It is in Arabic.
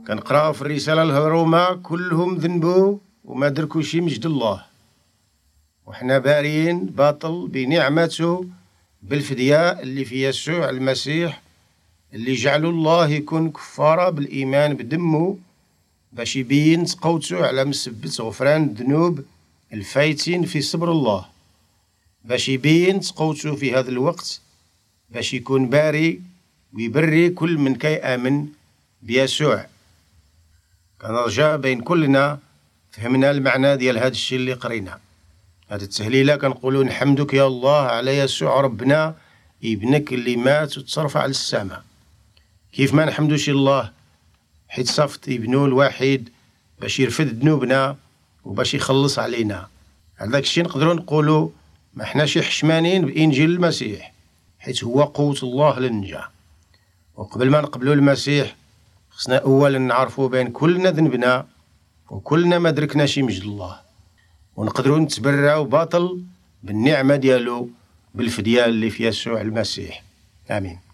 كنقراو في الرسالة للروما كلهم ذنبوا وما دركوا شي مجد الله، وحنا بارين باطل بنعمته بالفدية اللي في يسوع المسيح، اللي جعلوا الله يكون كفارة بالإيمان بدمه باش يبين تقوته على مسبة غفران الذنوب الفايتين في صبر الله، باش يبين تقوته في هذا الوقت باش يكون باري ويبري كل من كيآمن بيسوع. كنرجع بين كلنا فهمنا المعنى ديال هذا الشيء اللي قرينا. هذه التهليلة كنقولوا نحمدك يا الله على يسوع ربنا ابنك اللي مات وتصرف على السماء. كيف ما نحمدوش الله حيت صفت ابنه الوحيد باش يرفد ذنوبنا وباش يخلص علينا. على داك الشيء نقدروا نقولوا ما حناش حشمانين بإنجيل المسيح حيت هو قوة الله للنجاة. وقبل ما نقبلوا المسيح خصنا أولا نعرفوا بين كلنا ذنبنا وكلنا ما دركناش مجد الله، ونقدروا نتبرعوا باطل بالنعمة ديالو بالفدية اللي في يسوع المسيح. آمين.